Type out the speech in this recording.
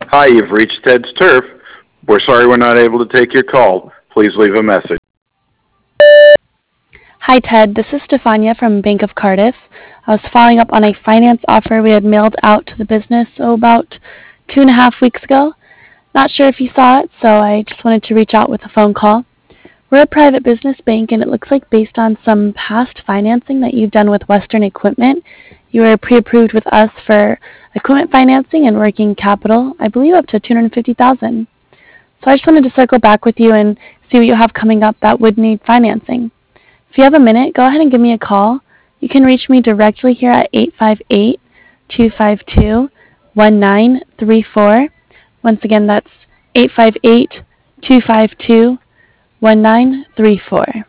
Hi, you've reached Ted's Turf. We're sorry we're not able to take your call. Please leave a message. Hi, Ted. This is Stefania from Bank of Cardiff. I was following up on a finance offer we had mailed out to the business about 2.5 weeks ago. Not sure if you saw it, so I just wanted to reach out with a phone call. We're a private business bank, and it looks like based on some past financing that you've done with Western Equipment, you were pre-approved with us for equipment financing and working capital, I believe up to $250,000. So I just wanted to circle back with you and see what you have coming up that would need financing. If you have a minute, go ahead and give me a call. You can reach me directly here at 858-252-1934. Once again, that's 858-252-1934.